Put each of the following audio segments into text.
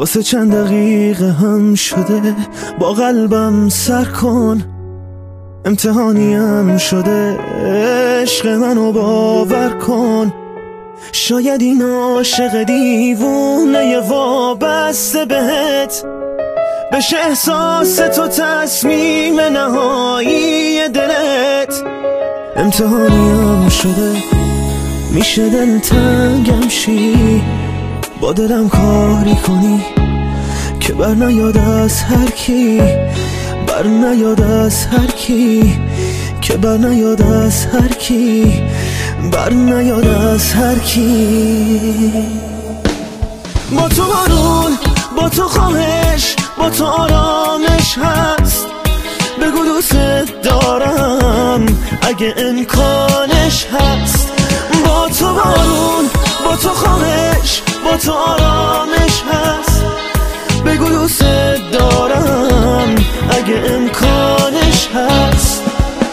واسه چند دقیقه هم شده با قلبم سر کن، امتحانیم شده عشق منو باور کن. شاید این عاشق دیوونه وابسته بهت بشه احساس تو تصمیم نهایی دلت. امتحانیم شده میشه دلتنگم شی، با دلم کاری کنی که بر نیاد از هر کی، بر نیاد از هر کی، که بر نیاد از هر کی، بر نیاد از هر کی. با تو بارون، با تو خواهش، با تو آرامش هست. بگو دوست دارم اگه امکانش هست. با تو بارون، با تو خواهش، با تو آرامش هست. بگو دوست دارم اگه امکانش هست.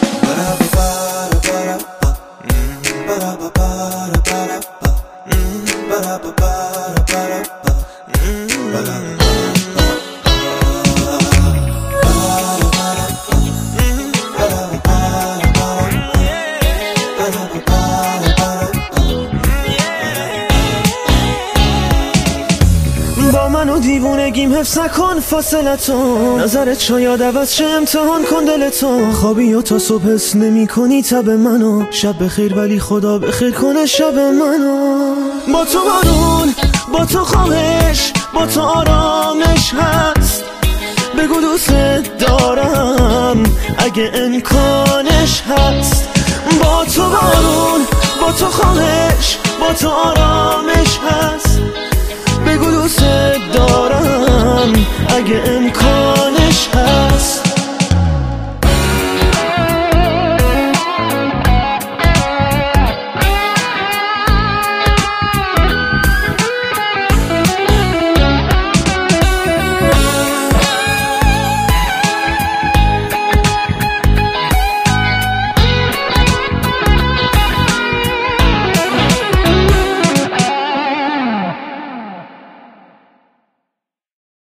با منو دیوونگیم حفظ نکن فاصلتو، نظرت شاید عوض شه امتحان کن دلتو. خوابی و تا صبح حس نمی کنی تب منو، شب بخیر ولی خدا بخیر کنه شب منو. با تو بارون، با تو خواهش، با تو آرامش هست. بگو دوست دارم اگه امکانش هست. با تو بارون، با تو خواهش، با تو آرامش هست. بگو دوست دارم اگه امکانش